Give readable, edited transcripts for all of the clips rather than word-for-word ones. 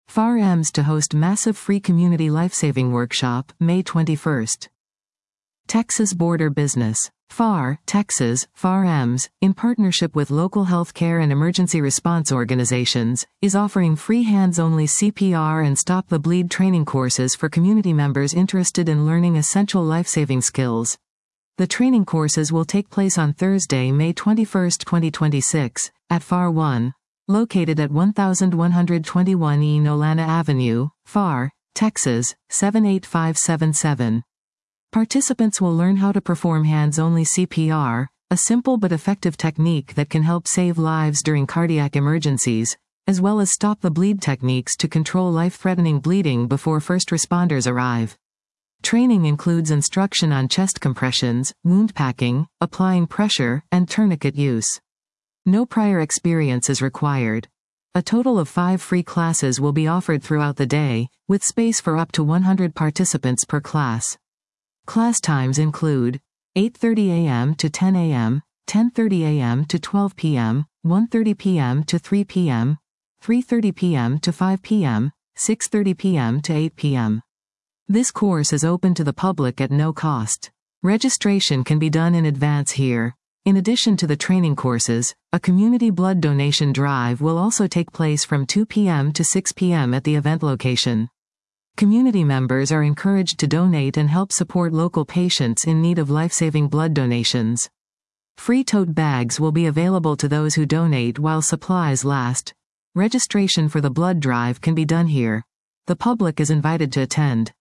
FAR-EMS to host massive free community lifesaving workshop, May 21st. Texas Border Business. FAR, Texas, FAR-EMS, in partnership with local healthcare and emergency response organizations, is offering free hands-only CPR and Stop the Bleed training courses for community members interested in learning essential lifesaving skills. The training courses will take place on Thursday, May 21, 2026, at FAR-1, located at 1121 E Nolana Avenue, FAR, Texas, 78577. Participants will learn how to perform hands-only CPR, a simple but effective technique that can help save lives during cardiac emergencies, as well as Stop the Bleed techniques to control life-threatening bleeding before first responders arrive. Training includes instruction on chest compressions, wound packing, applying pressure, and tourniquet use. No prior experience is required. A total of 5 free classes will be offered throughout the day, with space for up to 100 participants per class. Class times include 8:30 a.m. to 10 a.m., 10:30 a.m. to 12 p.m., 1:30 p.m. to 3 p.m., 3:30 p.m. to 5 p.m., 6:30 p.m. to 8 p.m. This course is open to the public at no cost. Registration can be done in advance here. In addition to the training courses, a community blood donation drive will also take place from 2 p.m. to 6 p.m. at the event location. Community members are encouraged to donate and help support local patients in need of life-saving blood donations. Free tote bags will be available to those who donate while supplies last. Registration for the blood drive can be done here. The public is invited to attend.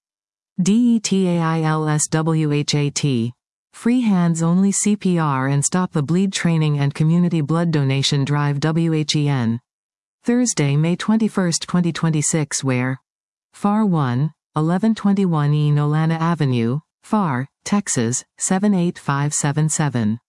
DETAILSWHAT. Free hands-only CPR and Stop the Bleed training and community blood donation drive WHEN. Thursday, May 21, 2026 where? FAR-1, 1121 E Nolana Avenue, FAR, Texas, 78577.